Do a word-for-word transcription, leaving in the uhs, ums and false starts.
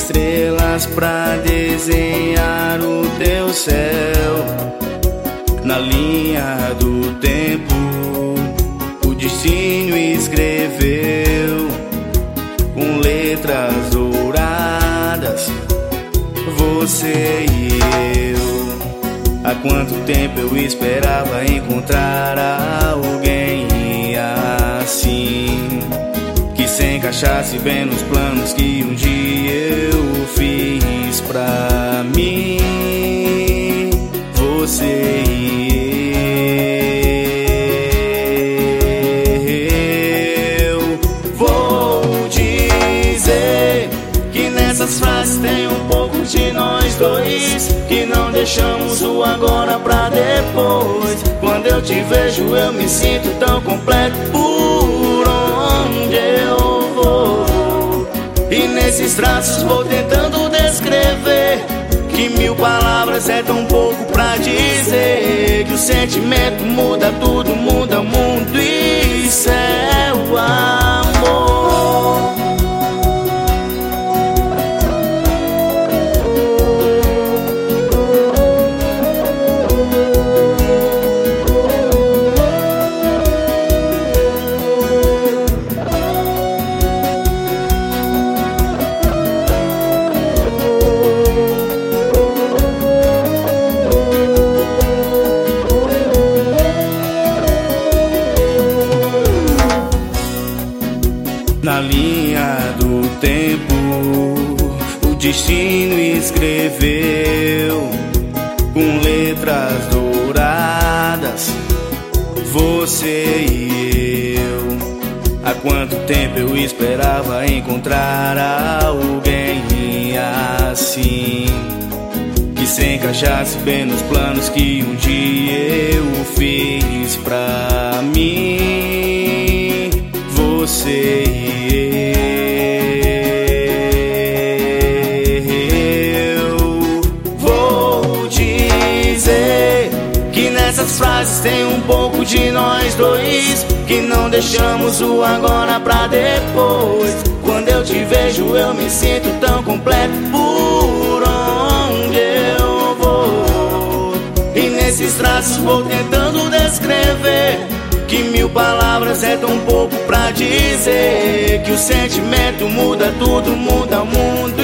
estrelas pra desenhar o teu céu. Na linha do tempo, o destino escreveu com letras douradas você e eu. Há quanto tempo eu esperava encontrar alguém assim, que se encaixasse bem nos planos que um dia eu fiz pra mim. Você e eu. Vou dizer que nessas frases tem um pouco de nós dois, que não deixamos o agora pra depois. Quando eu te vejo eu me sinto tão completo por onde eu vou. E nesses traços vou tentando descrever que mil palavras é tão pouco pra dizer que o sentimento muda tudo, muda o mundo. Isso é o amor. Na linha do tempo, o destino escreveu com letras douradas você e eu. Há quanto tempo eu esperava encontrar alguém assim, que se encaixasse bem nos planos que um dia eu fiz pra mim. Você e eu. Vou dizer que nessas frases tem um pouco de nós dois, que não deixamos o agora pra depois. Quando eu te vejo eu me sinto tão completo por onde eu vou. E nesses traços vou tentando descrever que mil palavras é tão pouco pra dizer que o sentimento muda tudo, muda o mundo.